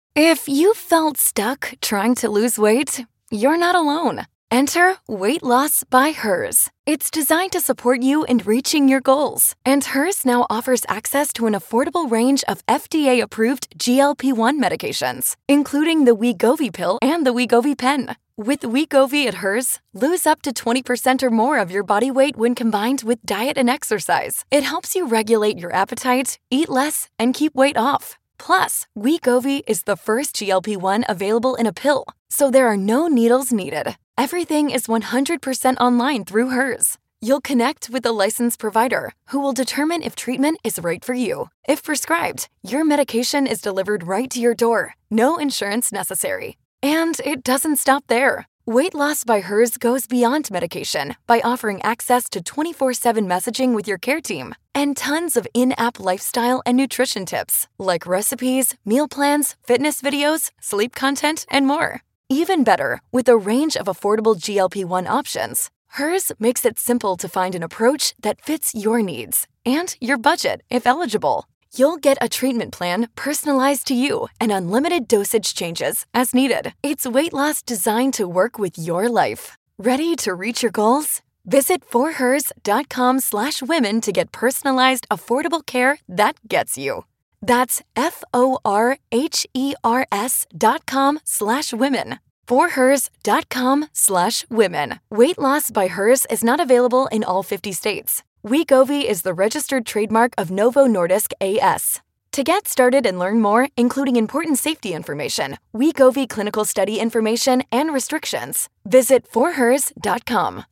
If you felt stuck trying to lose weight, you're not alone. Enter Weight Loss by Hers. It's designed to support you in reaching your goals. And Hers now offers access to an affordable range of FDA-approved GLP-1 medications, including the Wegovy pill and the Wegovy pen. With Wegovy at Hers, lose up to 20% or more of your body weight when combined with diet and exercise. It helps you regulate your appetite, eat less, and keep weight off. Plus, Wegovy is the first GLP-1 available in a pill, so there are no needles needed. Everything is 100% online through Hers. You'll connect with a licensed provider who will determine if treatment is right for you. If prescribed, your medication is delivered right to your door. No insurance necessary. And it doesn't stop there. Weight Loss by Hers goes beyond medication by offering access to 24/7 messaging with your care team and tons of in-app lifestyle and nutrition tips like recipes, meal plans, fitness videos, sleep content, and more. Even better, with a range of affordable GLP-1 options, Hers makes it simple to find an approach that fits your needs and your budget if eligible. You'll get a treatment plan personalized to you and unlimited dosage changes as needed. It's weight loss designed to work with your life. Ready to reach your goals? Visit forhers.com/women to get personalized, affordable care that gets you. That's forhers.com/women. forhers.com/women. Weight Loss by Hers is not available in all 50 states. Wegovy is the registered trademark of Novo Nordisk A/S. To get started and learn more, including important safety information, Wegovy clinical study information, and restrictions, visit forhers.com.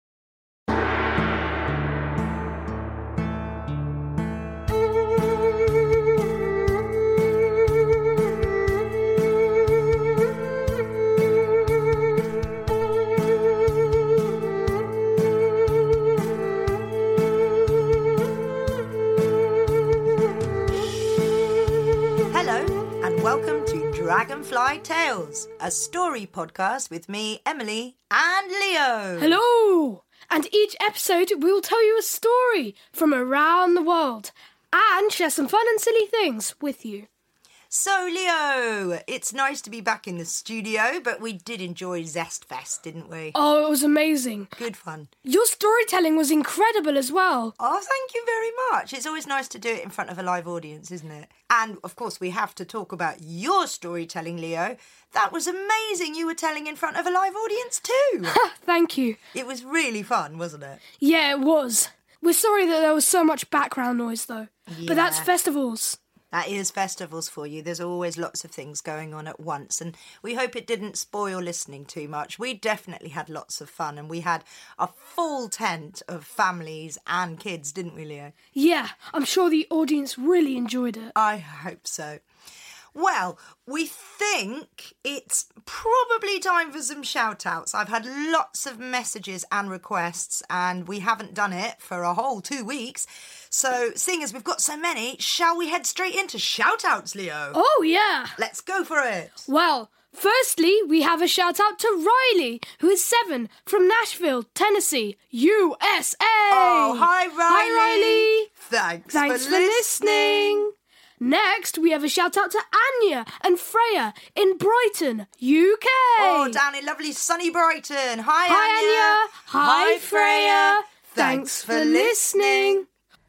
Welcome to Dragonfly Tales, a story podcast with me, Emily, and Leo. Hello! And each episode we will tell you a story from around the world and share some fun and silly things with you. So, Leo, it's nice to be back in the studio, but we did enjoy Zest Fest, didn't we? Oh, it was amazing. Good fun. Your storytelling was incredible as well. Oh, thank you very much. It's always nice to do it in front of a live audience, isn't it? And, of course, we have to talk about your storytelling, Leo. That was amazing. You were telling in front of a live audience too. Thank you. It was really fun, wasn't it? Yeah, it was. We're sorry that there was so much background noise, though. Yeah. But that's festivals. That is festivals for you. There's always lots of things going on at once, and we hope it didn't spoil listening too much. We definitely had lots of fun, and we had a full tent of families and kids, didn't we, Leo? Yeah, I'm sure the audience really enjoyed it. I hope so. Well, we think it's probably time for some shout-outs. I've had lots of messages and requests, and we haven't done it for a whole 2 weeks. So, seeing as we've got so many, shall we head straight into shout-outs, Leo? Oh, yeah. Let's go for it. Well, firstly, we have a shout-out to Riley, who is 7, from Nashville, Tennessee, USA. Oh, hi, Riley. Hi, Riley. Thanks for listening. Next, we have a shout-out to Anya and Freya in Brighton, UK. Oh, down in lovely sunny Brighton. Hi, Anya. Hi, Freya. Thanks for listening.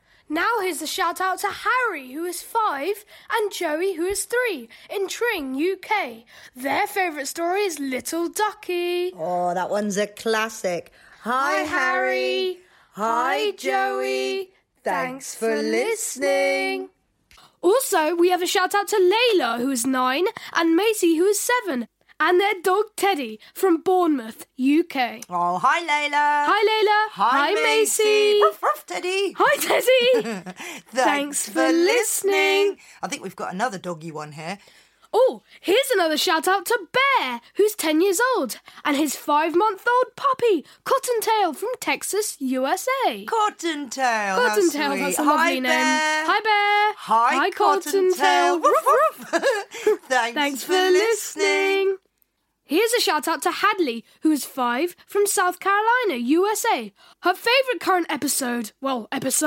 Now here's a shout-out to Harry, who is 5, and Joey, who is 3, in Tring, UK. Their favourite story is Little Ducky. Oh, that one's a classic. Hi, Harry. Hi, Joey. Thanks for listening. Also, we have a shout-out to Layla, who is 9, and Macy, who is 7, and their dog Teddy from Bournemouth, UK. Oh, hi, Layla. Hi, Layla. Hi, Macy. Ruff, ruff, Teddy. Hi, Teddy. Thanks for listening. I think we've got another doggy one here. Oh, here's another shout-out to Bear, who's 10 years old, and his 5-month-old puppy, Cottontail, from Texas, USA. Cottontail. Cottontail, that's a lovely name. Bear. Hi, Bear. Hi, Cottontail. Ruff, ruff. Thanks for listening. Here's a shout-out to Hadley, who is 5, from South Carolina, USA. Her favourite current episodes,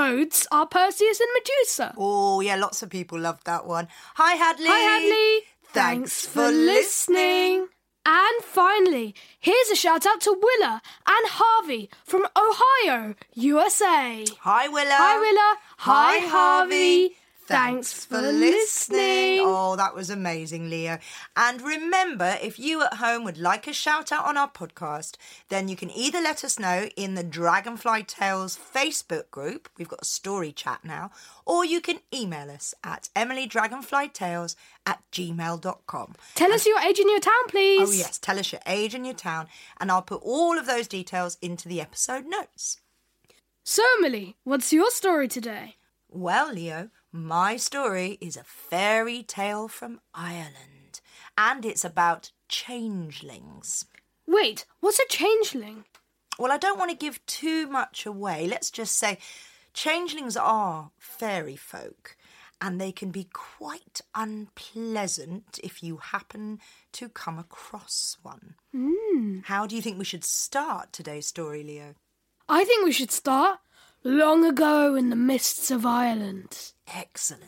are Perseus and Medusa. Oh, yeah, lots of people loved that one. Hi, Hadley. Hi, Hadley. Thanks for listening. And finally, here's a shout out to Willa and Harvey from Ohio, USA. Hi, Willa. Hi, Willa. Hi, Harvey. Thanks for listening. Oh, that was amazing, Leo. And remember, if you at home would like a shout out on our podcast, then you can either let us know in the Dragonfly Tales Facebook group. We've got a story chat now. Or you can email us at emilydragonflytales@gmail.com. Tell us your age and your town, please. Oh, yes. Tell us your age and your town. And I'll put all of those details into the episode notes. So, Emily, what's your story today? Well, Leo, my story is a fairy tale from Ireland, and it's about changelings. Wait, what's a changeling? Well, I don't want to give too much away. Let's just say changelings are fairy folk, and they can be quite unpleasant if you happen to come across one. How do you think we should start today's story, Leo? I think we should start long ago in the mists of Ireland. Excellent.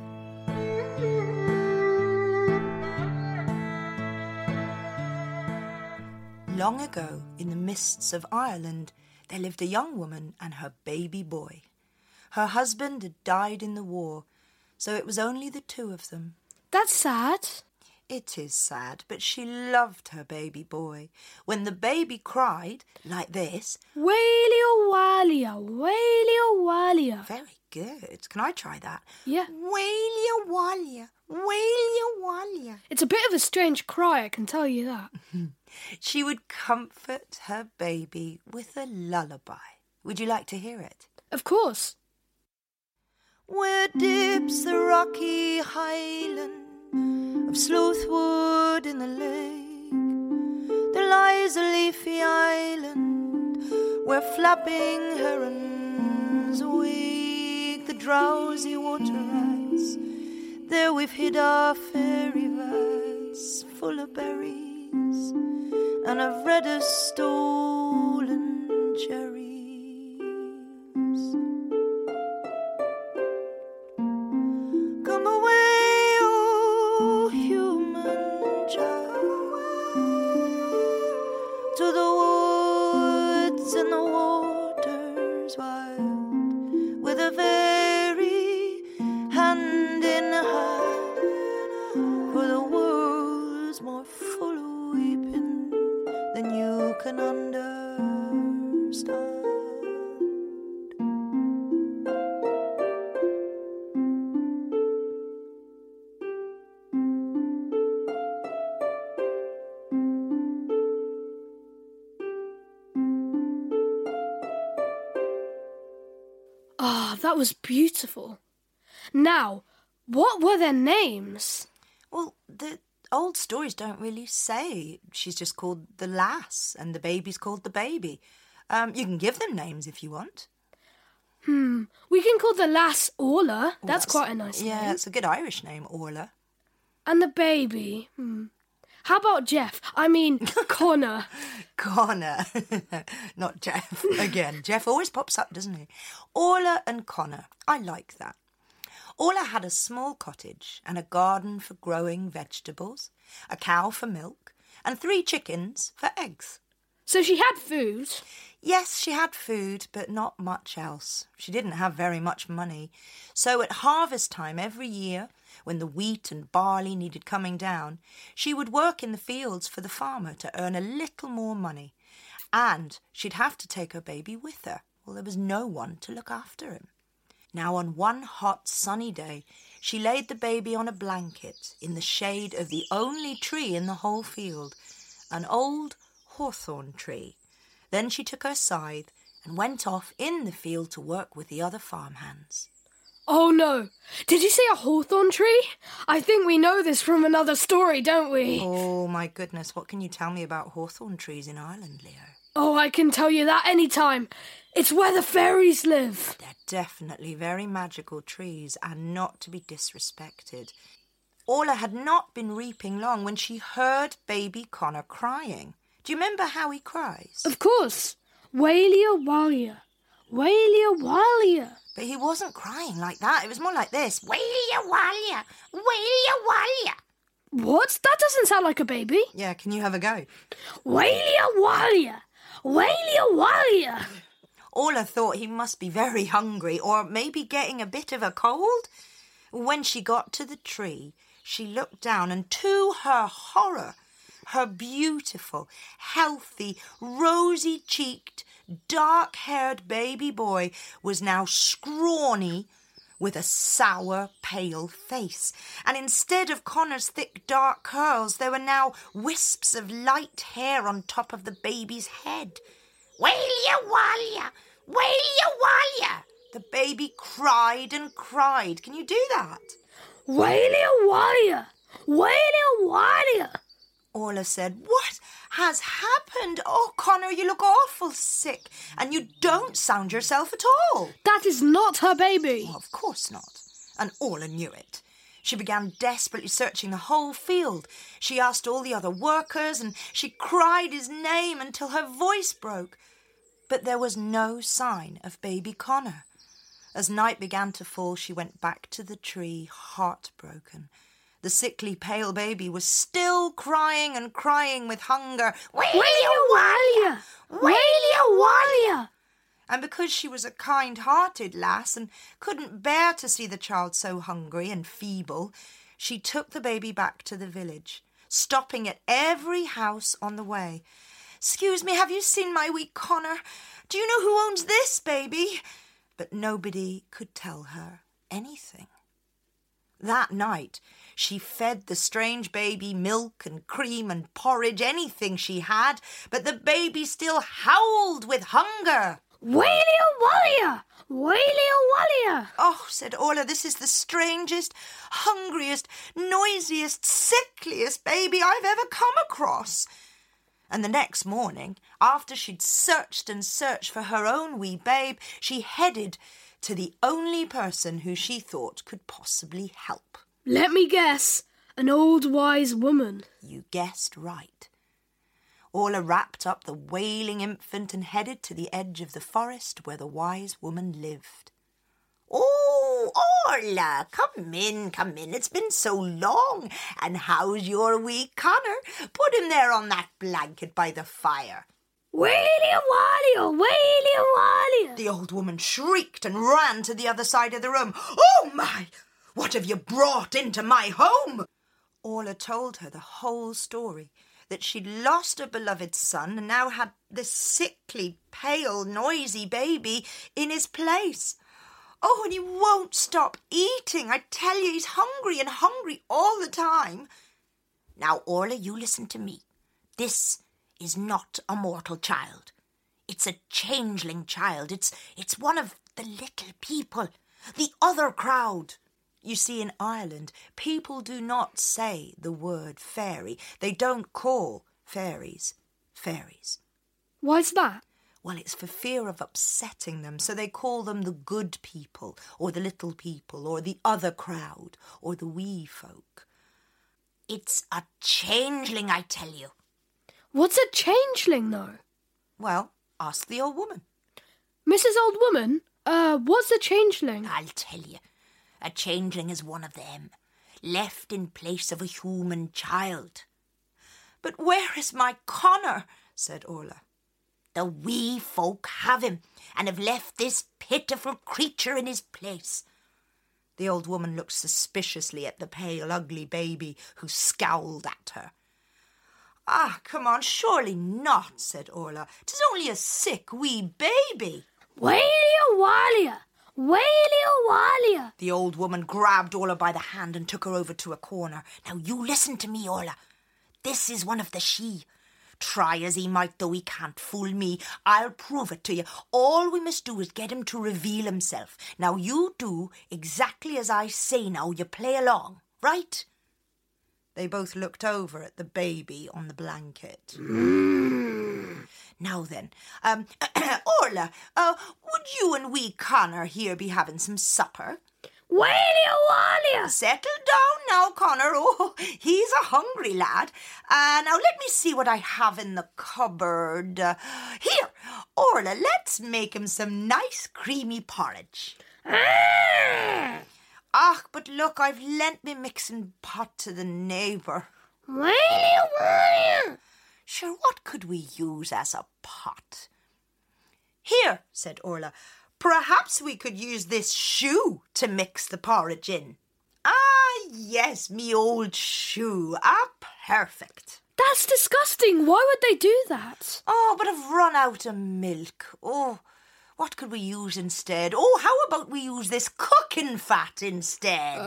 Long ago, in the mists of Ireland, there lived a young woman and her baby boy. Her husband had died in the war, so it was only the two of them. That's sad. It is sad, but she loved her baby boy. When the baby cried, like this... Wailia-walia, wailia-walia. Very good. Can I try that? Yeah. Wailia-walia, wailia-walia. It's a bit of a strange cry, I can tell you that. She would comfort her baby with a lullaby. Would you like to hear it? Of course. Where dips the rocky highland of Sleuthwood in the lake, there lies a leafy island where flapping herons wake the drowsy water rats. There we've hid our fairy vats full of berries, and I've read a stolen cherries. Come away, oh human child, to the woods and the waters wild, with a fairy hand in hand, for the world's more full of weeping than you can understand. Ah, that was beautiful. Now, what were their names? Well, the old stories don't really say. She's just called the lass and the baby's called the baby. You can give them names if you want. We can call the lass Orla. That's quite a nice name. Yeah, it's a good Irish name, Orla. And the baby? How about Jeff? I mean, Connor. Connor. Not Jeff. Again, Jeff always pops up, doesn't he? Orla and Connor. I like that. Orla had a small cottage and a garden for growing vegetables, a cow for milk, and 3 chickens for eggs. So she had food. Yes, she had food, but not much else. She didn't have very much money. So at harvest time every year, when the wheat and barley needed coming down, she would work in the fields for the farmer to earn a little more money. And she'd have to take her baby with her. Well, there was no one to look after him. Now, on one hot, sunny day, she laid the baby on a blanket in the shade of the only tree in the whole field, an old hawthorn tree. Then she took her scythe and went off in the field to work with the other farmhands. Oh no! Did you say a hawthorn tree? I think we know this from another story, don't we? Oh my goodness, what can you tell me about hawthorn trees in Ireland, Leo? Oh, I can tell you that any time. It's where the fairies live. They're definitely very magical trees and not to be disrespected. Orla had not been reaping long when she heard baby Connor crying. Do you remember how he cries? Of course. Wailia-walia. Wailia-walia. But he wasn't crying like that. It was more like this. Wailia-walia. Wailia-walia. What? That doesn't sound like a baby. Yeah, can you have a go? Walia, walia. Orla thought he must be very hungry or maybe getting a bit of a cold. When she got to the tree, she looked down and to her horror, her beautiful, healthy, rosy-cheeked, dark-haired baby boy was now scrawny with a sour, pale face. And instead of Connor's thick, dark curls, there were now wisps of light hair on top of the baby's head. Walia, walia. The baby cried and cried. Can you do that? Walia. Orla said, "What has happened? Oh, Connor, you look awful sick, and you don't sound yourself at all." That is not her baby. Well, of course not. And Orla knew it. She began desperately searching the whole field. She asked all the other workers, and she cried his name until her voice broke. But there was no sign of baby Connor. As night began to fall, she went back to the tree, heartbroken. The sickly, pale baby was still crying and crying with hunger. Walia. And because she was a kind-hearted lass and couldn't bear to see the child so hungry and feeble, she took the baby back to the village, stopping at every house on the way. "Excuse me, have you seen my wee Connor? Do you know who owns this baby?" But nobody could tell her anything. That night, she fed the strange baby milk and cream and porridge, anything she had, but the baby still howled with hunger. Walia. "Oh," said Orla, "this is the strangest, hungriest, noisiest, sickliest baby I've ever come across." And the next morning, after she'd searched and searched for her own wee babe, she headed to the only person who she thought could possibly help. Let me guess, an old wise woman. You guessed right. Orla wrapped up the wailing infant and headed to the edge of the forest where the wise woman lived. "Oh, Orla, come in. It's been so long. And how's your wee Connor? Put him there on that blanket by the fire." Walia. The old woman shrieked and ran to the other side of the room. "Oh, my! What have you brought into my home?" Orla told her the whole story, that she'd lost her beloved son and now had this sickly, pale, noisy baby in his place. "Oh, and he won't stop eating. I tell you, he's hungry and hungry all the time." "Now, Orla, you listen to me. This is not a mortal child. It's a changeling child. It's one of the little people, the other crowd. You see, in Ireland, people do not say the word fairy. They don't call fairies fairies. Why's that? Well, it's for fear of upsetting them, so they call them the good people, or the little people, or the other crowd, or the wee folk. It's a changeling, I tell you. What's a changeling, though? Well, ask the old woman. Mrs. Old Woman, what's a changeling? I'll tell you. A changeling is one of them, left in place of a human child. "But where is my Connor?" said Orla. "The wee folk have him and have left this pitiful creature in his place." The old woman looked suspiciously at the pale, ugly baby who scowled at her. "Ah, come on, surely not," said Orla. "'Tis only a sick wee baby." Walia. The old woman grabbed Orla by the hand and took her over to a corner. "Now you listen to me, Orla. This is one of the she. Try as he might, though, he can't fool me. I'll prove it to you. All we must do is get him to reveal himself. Now you do exactly as I say now. You play along, right?" They both looked over at the baby on the blanket. "Now then, Orla, would you and wee Connor here be having some supper?" Walia. "Settle down now, Connor. Oh, he's a hungry lad. Now let me see what I have in the cupboard. Here, Orla, let's make him some nice creamy porridge." "Ach, but look, I've lent me mixing pot to the neighbour." Well, "Sure, what could we use as a pot?" "Here," said Orla, "perhaps we could use this shoe to mix the porridge in." "Ah, yes, me old shoe. Ah, perfect." that's disgusting. Why would they do that? "Oh, but I've run out of milk. Oh, what could we use instead? Oh, how about we use this cooking fat instead?"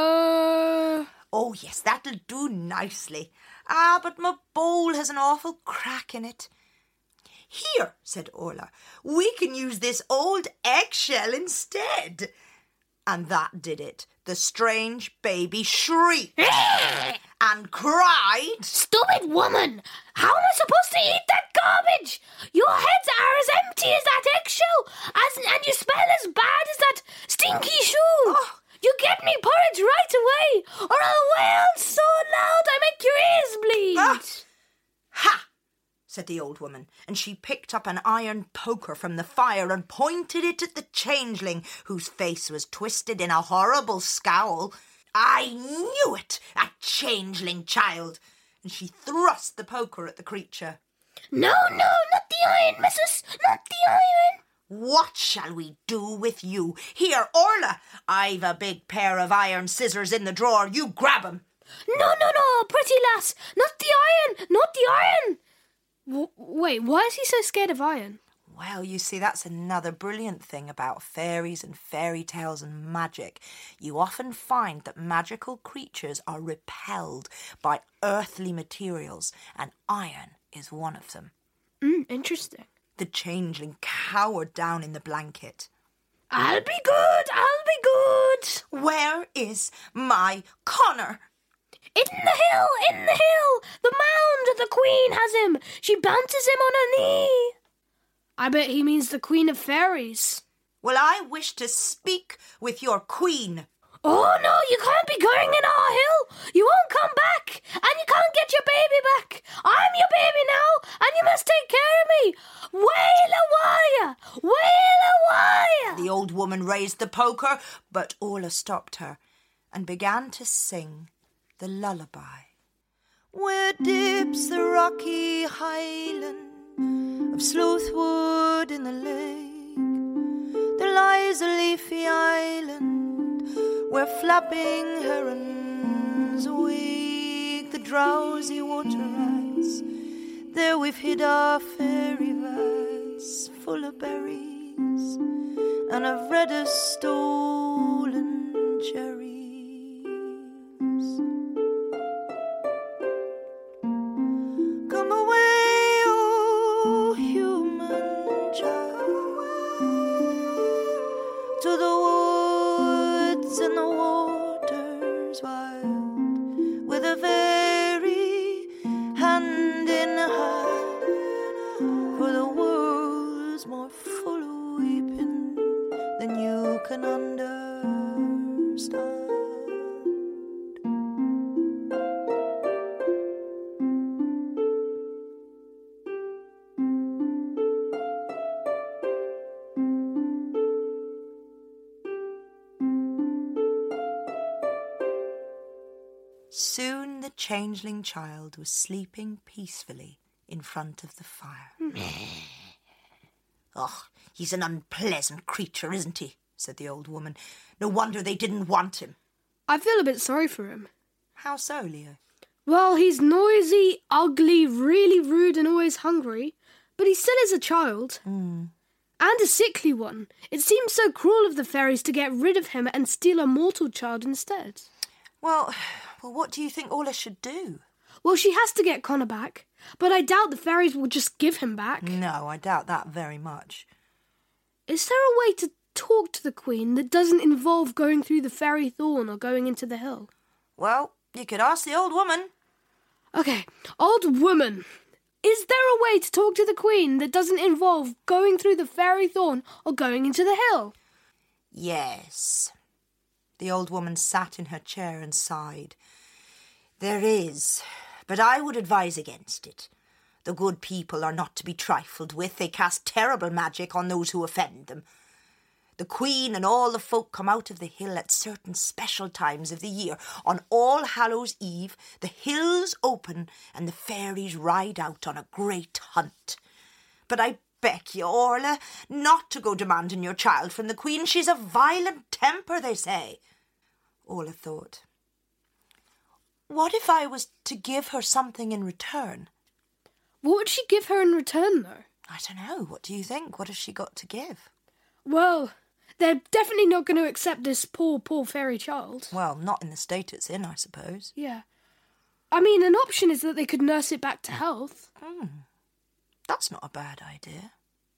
"Oh, yes, that'll do nicely. Ah, but my bowl has an awful crack in it." "Here," said Orla, "we can use this old eggshell instead." And that did it. The strange baby shrieked and cried. Stupid woman! How am I supposed to eat that garbage? Your heads are as empty as that eggshell, and you smell as bad as that stinky shoe. Oh. You get me porridge right away, or I'll wail so loud I make your ears bleed. Ah. "Ha!" said the old woman, and she picked up an iron poker from the fire and pointed it at the changeling, whose face was twisted in a horrible scowl. "I knew it, a changeling child!" And she thrust the poker at the creature. No, not the iron, missus, not the iron. "What shall we do with you? Here, Orla, I've a big pair of iron scissors in the drawer. You grab 'em." No, pretty lass, not the iron, not the iron. Wait, why is he so scared of iron? Well, you see, that's another brilliant thing about fairies and fairy tales and magic. You often find that magical creatures are repelled by earthly materials, and iron is one of them. Interesting. The changeling cowered down in the blanket. I'll be good. "Where is my Connor?" In the hill. The mound, the queen has him. She bounces him on her knee. I bet he means the Queen of Fairies. "Well, I wish to speak with your queen." Oh, no, you can't be going in our hill. You won't come back, and you can't get your baby back. I'm your baby now, and you must take care of me. Wail a wire. The old woman raised the poker, but Orla stopped her and began to sing the lullaby. "Where dips the rocky highland of Sleuthwood in the lake, there lies a leafy island where flapping herons wake the drowsy water rats. There we've hid our fairy vats full of berries, and I've read a stolen cherries. Come away, oh human child, to the woods and the waters wild, with a fairy hand in hand, for the world's more full of weeping than you can understand. Soon the changeling child was sleeping peacefully in front of the fire. "Oh, he's an unpleasant creature, isn't he?" said the old woman. "No wonder they didn't want him." I feel a bit sorry for him. "How so, Leo?" Well, he's noisy, ugly, really rude and always hungry, but he still is a child. And a sickly one. It seems so cruel of the fairies to get rid of him and steal a mortal child instead. Well, what do you think Orla should do? Well, she has to get Connor back, but I doubt the fairies will just give him back. No, I doubt that very much. Is there a way to talk to the Queen that doesn't involve going through the fairy thorn or going into the hill? Well, you could ask the old woman. Okay, old woman, is there a way to talk to the Queen that doesn't involve going through the fairy thorn or going into the hill? Yes. The old woman sat in her chair and sighed. "There is, but I would advise against it. The good people are not to be trifled with. They cast terrible magic on those who offend them. The Queen and all the folk come out of the hill at certain special times of the year. On All Hallows Eve, the hills open and the fairies ride out on a great hunt. But I beg you, Orla, not to go demanding your child from the Queen. She's a violent temper, they say. Orla thought, what if I was to give her something in return? What would she give her in return, though? I don't know. What do you think? What has she got to give? Well, they're definitely not going to accept this poor fairy child. Well, not in the state it's in, I suppose. Yeah. I mean, an option is that they could nurse it back to health. That's not a bad idea.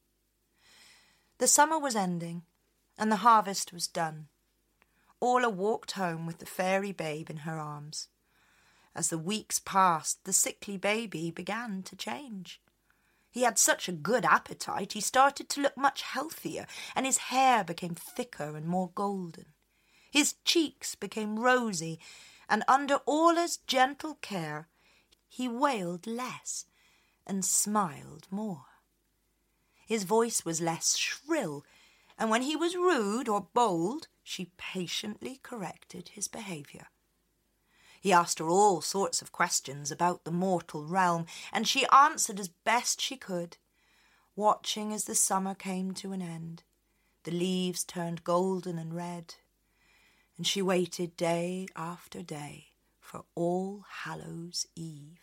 The summer was ending, and the harvest was done. Orla walked home with the fairy babe in her arms. As the weeks passed, the sickly baby began to change. He had such a good appetite, he started to look much healthier, and his hair became thicker and more golden. His cheeks became rosy, and under Orla's gentle care, he wailed less and smiled more. His voice was less shrill, and when he was rude or bold, she patiently corrected his behaviour. He asked her all sorts of questions about the mortal realm, and she answered as best she could, watching as the summer came to an end. The leaves turned golden and red, and she waited day after day for All Hallows Eve.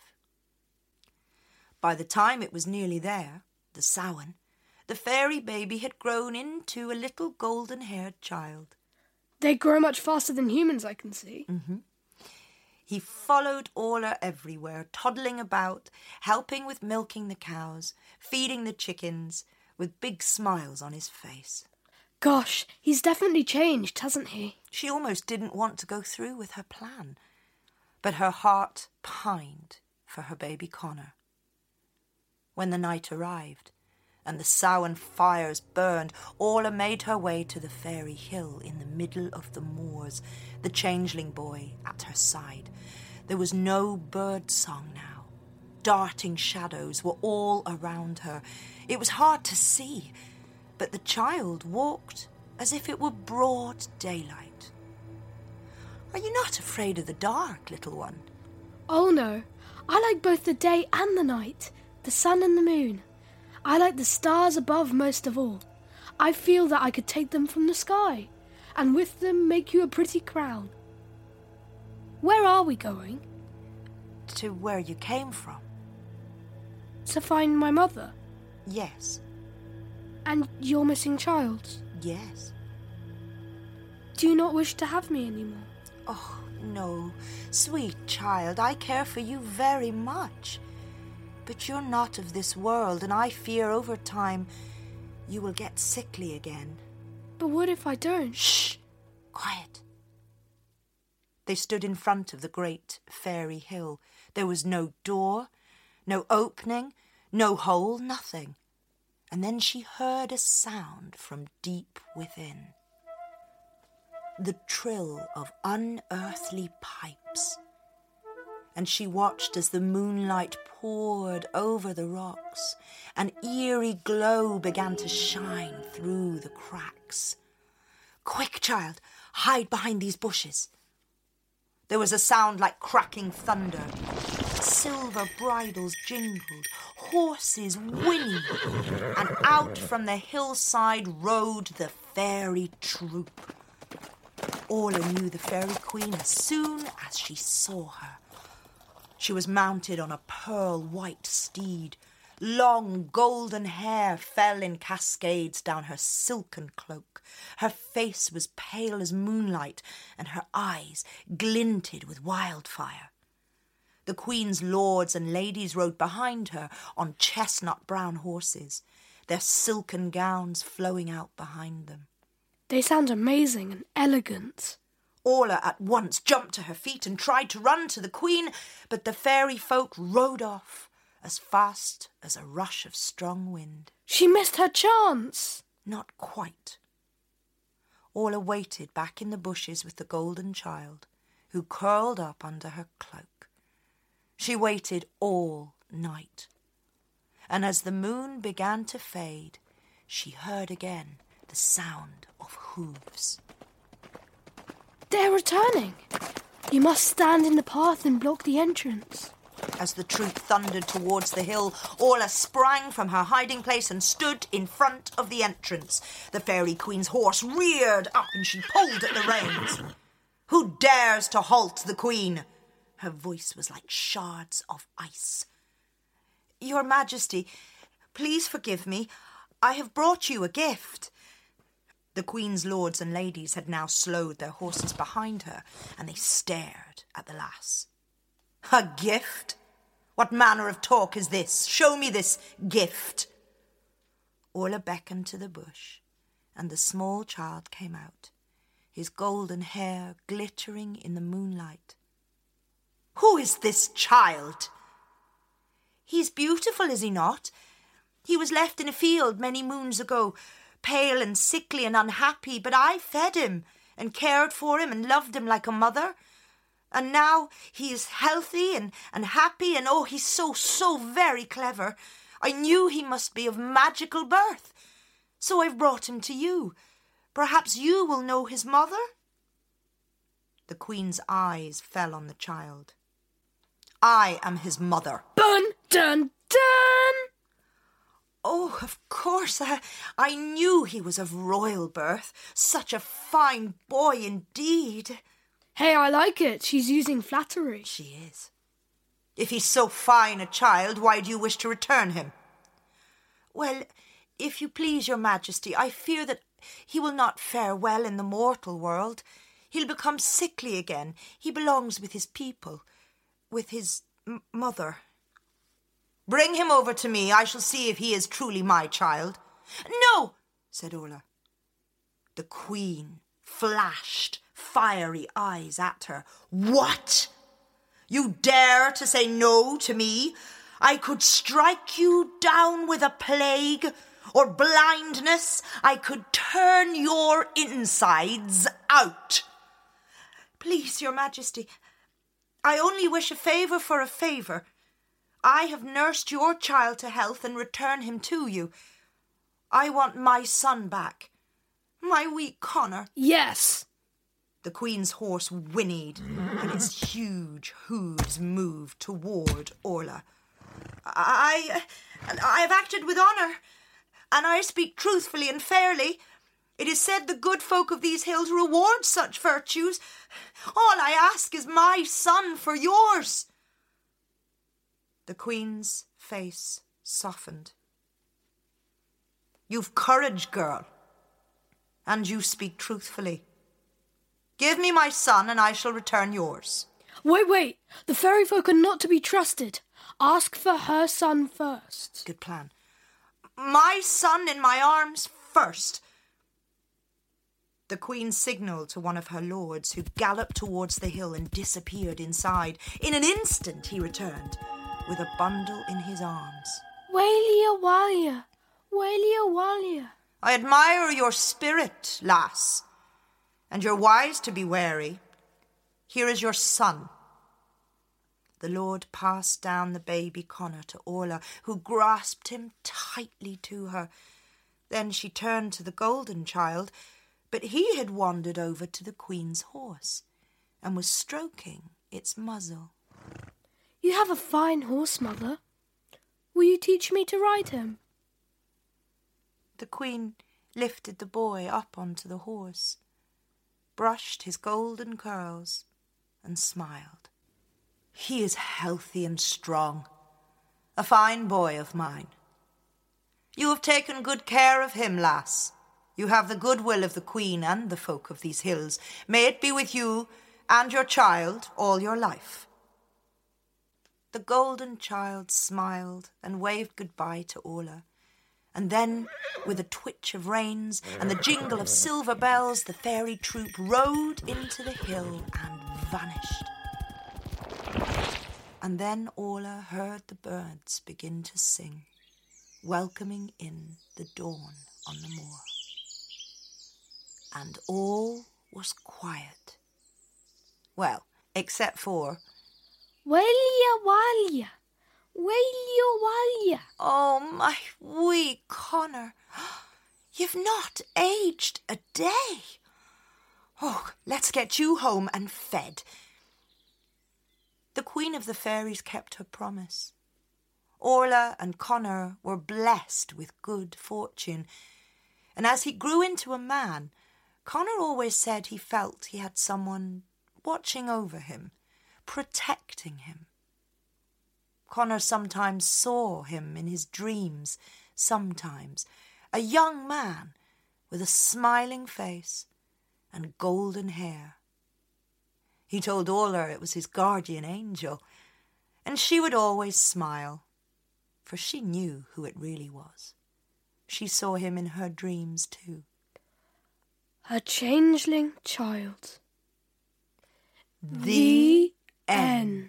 By the time it was nearly there, the Samhain, the fairy baby had grown into a little golden-haired child. They grow much faster than humans, I can see. He followed Orla everywhere, toddling about, helping with milking the cows, feeding the chickens, with big smiles on his face. Gosh, he's definitely changed, hasn't he? She almost didn't want to go through with her plan, but her heart pined for her baby Connor. When the night arrived, and the Samhain fires burned, Orla made her way to the fairy hill in the middle of the moors, the changeling boy at her side. There was no bird song now. Darting shadows were all around her. It was hard to see, but the child walked as if it were broad daylight. Are you not afraid of the dark, little one? Oh no, I like both the day and the night, the sun and the moon. I like the stars above most of all. I feel that I could take them from the sky, and with them make you a pretty crown. Where are we going? To where you came from. To find my mother. Yes. And your missing child. Yes. Do you not wish to have me anymore? Oh, no. Sweet child, I care for you very much. But you're not of this world, and I fear over time you will get sickly again. But what if I don't? Shh! Quiet. They stood in front of the great fairy hill. There was no door, no opening, no hole, nothing. And then she heard a sound from deep within. The trill of unearthly pipes. And she watched as the moonlight poured over the rocks. An eerie glow began to shine through the cracks. Quick, child, hide behind these bushes. There was a sound like cracking thunder. Silver bridles jingled, horses whinnied, and out from the hillside rode the fairy troop. Orla knew the fairy queen as soon as she saw her. She was mounted on a pearl-white steed. Long golden hair fell in cascades down her silken cloak. Her face was pale as moonlight, and her eyes glinted with wildfire. The queen's lords and ladies rode behind her on chestnut-brown horses, their silken gowns flowing out behind them. They sound amazing and elegant. Orla at once jumped to her feet and tried to run to the queen, but the fairy folk rode off as fast as a rush of strong wind. She missed her chance. Not quite. Orla waited back in the bushes with the golden child, who curled up under her cloak. She waited all night, and as the moon began to fade, she heard again the sound of hooves. They're returning. You must stand in the path and block the entrance. As the troop thundered towards the hill, Orla sprang from her hiding place and stood in front of the entrance. The Fairy Queen's horse reared up and she pulled at the reins. "Who dares to halt the Queen?" Her voice was like shards of ice. "Your Majesty, please forgive me. I have brought you a gift." The Queen's lords and ladies had now slowed their horses behind her, and they stared at the lass. "A gift? What manner of talk is this? Show me this gift." Orla beckoned to the bush, and the small child came out, his golden hair glittering in the moonlight. "Who is this child?" "He's beautiful, is he not? He was left in a field many moons ago, pale and sickly and unhappy, but I fed him and cared for him and loved him like a mother. And now he is healthy and happy, and oh, he's so very clever. I knew he must be of magical birth, so I've brought him to you. Perhaps you will know his mother?" The Queen's eyes fell on the child. "I am his mother." Dun, dun, dun! "Oh, of course, I knew he was of royal birth. Such a fine boy indeed." Hey, I like it. She's using flattery. "She is. If he's so fine a child, why do you wish to return him?" "Well, if you please, your Majesty, I fear that he will not fare well in the mortal world. He'll become sickly again. He belongs with his people, with his mother." "Bring him over to me. I shall see if he is truly my child." "No," said Orla. The Queen flashed fiery eyes at her. "What? You dare to say no to me? I could strike you down with a plague or blindness. I could turn your insides out." "Please, your Majesty, I only wish a favour for a favour. I have nursed your child to health and return him to you. I want my son back. My wee Connor." Yes. The Queen's horse whinnied, and its huge hooves moved toward Orla. I have acted with honour, and I speak truthfully and fairly. It is said the good folk of these hills reward such virtues. All I ask is my son for yours." The Queen's face softened. "You've courage, girl, and you speak truthfully. Give me my son and I shall return yours." Wait. The fairy folk are not to be trusted. Ask for her son first. "Good plan. My son in my arms first." The Queen signalled to one of her lords, who galloped towards the hill and disappeared inside. In an instant he returned, with a bundle in his arms. Walia walia, walia walia. "I admire your spirit, lass, and you're wise to be wary. Here is your son." The lord passed down the baby Connor to Orla, who grasped him tightly to her. Then she turned to the golden child, but he had wandered over to the Queen's horse and was stroking its muzzle. You have a fine horse, Mother. Will you teach me to ride him? The Queen lifted the boy up onto the horse, brushed his golden curls, and smiled. "He is healthy and strong, a fine boy of mine. You have taken good care of him, lass. You have the goodwill of the Queen and the folk of these hills. May it be with you and your child all your life." The golden child smiled and waved goodbye to Orla, and then, with a twitch of reins and the jingle of silver bells, the fairy troop rode into the hill and vanished. And then Orla heard the birds begin to sing, welcoming in the dawn on the moor. And all was quiet. Well, except for... Walia walia, walia walia. "Oh, my wee Connor, You've not aged a day. Oh, let's get you home and fed. The Queen of the Fairies kept her promise. Orla and Connor were blessed with good fortune, and as he grew into a man, Connor always said he felt he had someone watching over him, protecting him. Connor sometimes saw him in his dreams, sometimes a young man with a smiling face and golden hair. He told Orla it was his guardian angel, and she would always smile, for she knew who it really was. She saw him in her dreams too. A changeling child. The end.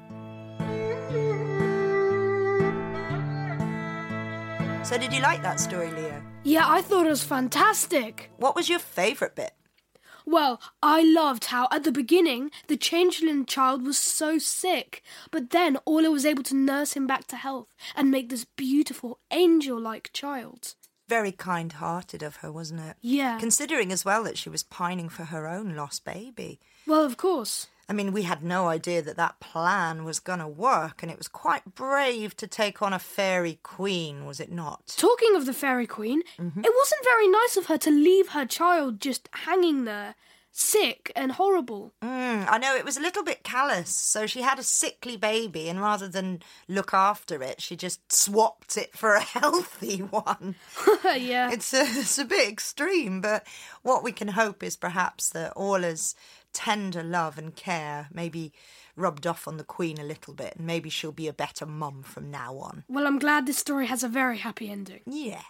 So did you like that story, Leo? Yeah, I thought it was fantastic. What was your favourite bit? Well, I loved how at the beginning the changeling child was so sick, but then Orla was able to nurse him back to health and make this beautiful angel-like child. Very kind-hearted of her, wasn't it? Yeah. Considering as well that she was pining for her own lost baby. Well, of course. I mean, we had no idea that plan was going to work, and it was quite brave to take on a fairy queen, was it not? Talking of the fairy queen, It wasn't very nice of her to leave her child just hanging there, sick and horrible. I know, it was a little bit callous. So she had a sickly baby, and rather than look after it, she just swapped it for a healthy one. Yeah. It's a bit extreme, but what we can hope is perhaps that Orla's tender love and care maybe rubbed off on the Queen a little bit, and maybe she'll be a better mum from now on. Well, I'm glad this story has a very happy ending. Yeah.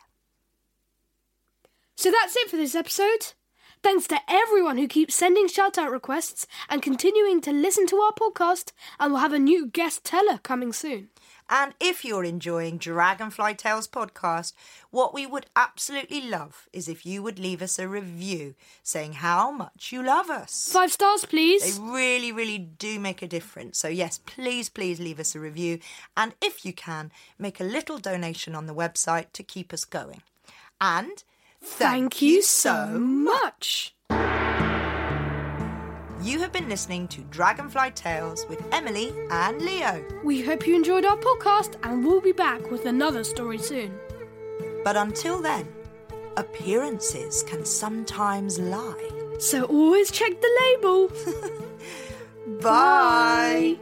So that's it for this episode. Thanks to everyone who keeps sending shout-out requests and continuing to listen to our podcast, and we'll have a new guest teller coming soon. And if you're enjoying Dragonfly Tales podcast, what we would absolutely love is if you would leave us a review saying how much you love us. 5 stars, please. They really, really do make a difference. So yes, please leave us a review. And if you can, make a little donation on the website to keep us going. And Thank you so much. You have been listening to Dragonfly Tales with Emily and Leo. We hope you enjoyed our podcast, and we'll be back with another story soon. But until then, appearances can sometimes lie. So always check the label. Bye.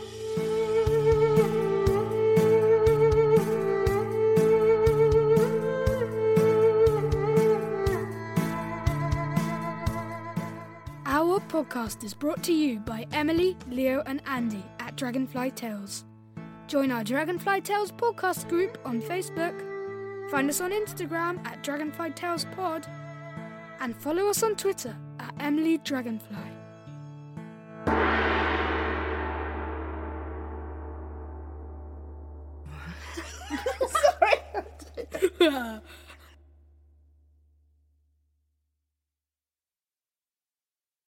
Our podcast is brought to you by Emily, Leo and Andy at Dragonfly Tales. Join our Dragonfly Tales podcast group on Facebook, find us on Instagram at Dragonfly Tales Pod, and follow us on Twitter at Emily Dragonfly. Sorry.